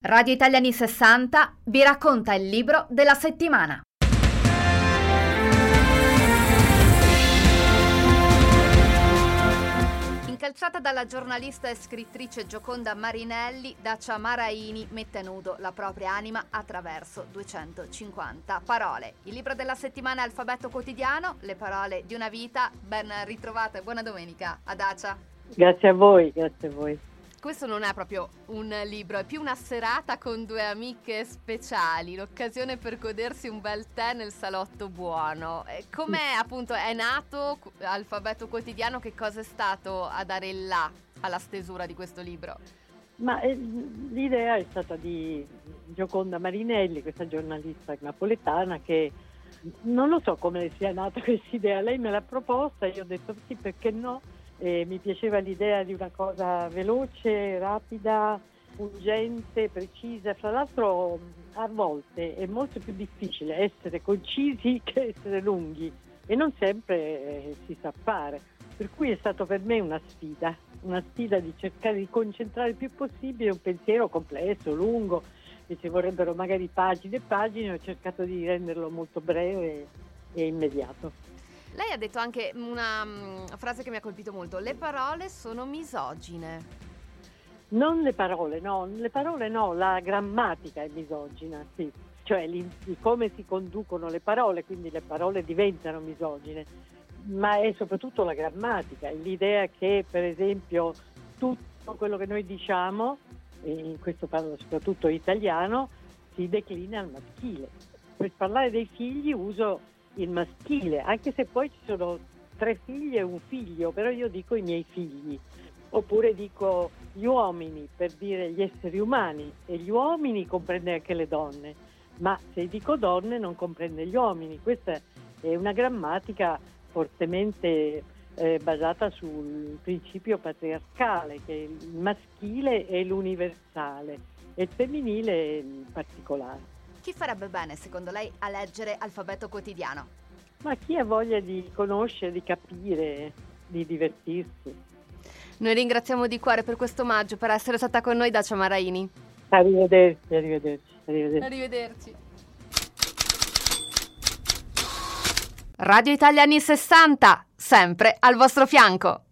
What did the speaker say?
Radio Italiani 60 vi racconta il libro della settimana. Incalzata dalla giornalista e scrittrice Gioconda Marinelli, Dacia Maraini mette a nudo la propria anima attraverso 250 parole. Il libro della settimana è Alfabeto Quotidiano, le parole di una vita. Ben ritrovata e buona domenica a Dacia. Grazie a voi, grazie a voi. Questo non è proprio un libro, è più una serata con due amiche speciali, l'occasione per godersi un bel tè nel salotto buono. Com'è appunto è nato Alfabeto Quotidiano? Che cosa è stato a dare il là alla stesura di questo libro? Ma l'idea è stata di Gioconda Marinelli, questa giornalista napoletana che non lo so come sia nata questa idea. Lei me l'ha proposta e io ho detto sì, perché no? Mi piaceva l'idea di una cosa veloce, rapida, pungente, precisa. Fra l'altro a volte è molto più difficile essere concisi che essere lunghi e non sempre si sa fare. Per cui è stato per me una sfida di cercare di concentrare il più possibile un pensiero complesso, lungo, che ci vorrebbero magari pagine e pagine. Ho cercato di renderlo molto breve e immediato. Lei ha detto anche una frase che mi ha colpito molto: le parole sono misogine. Non le parole no, la grammatica è misogina, sì. Cioè come si conducono le parole, quindi le parole diventano misogine, ma è soprattutto la grammatica, l'idea che per esempio tutto quello che noi diciamo, e in questo parlo soprattutto italiano, si declina al maschile. Per parlare dei figli uso il maschile, anche se poi ci sono 3 figli e un figlio, però io dico i miei figli, oppure dico gli uomini per dire gli esseri umani, e gli uomini comprende anche le donne, ma se dico donne non comprende gli uomini. Questa è una grammatica fortemente basata sul principio patriarcale, che il maschile è l'universale e il femminile è il particolare. Chi farebbe bene, secondo lei, a leggere Alfabeto Quotidiano? Ma chi ha voglia di conoscere, di capire, di divertirsi. Noi ringraziamo di cuore per questo omaggio, per essere stata con noi, Dacia Maraini. Arrivederci. Radio Italiani 60, sempre al vostro fianco.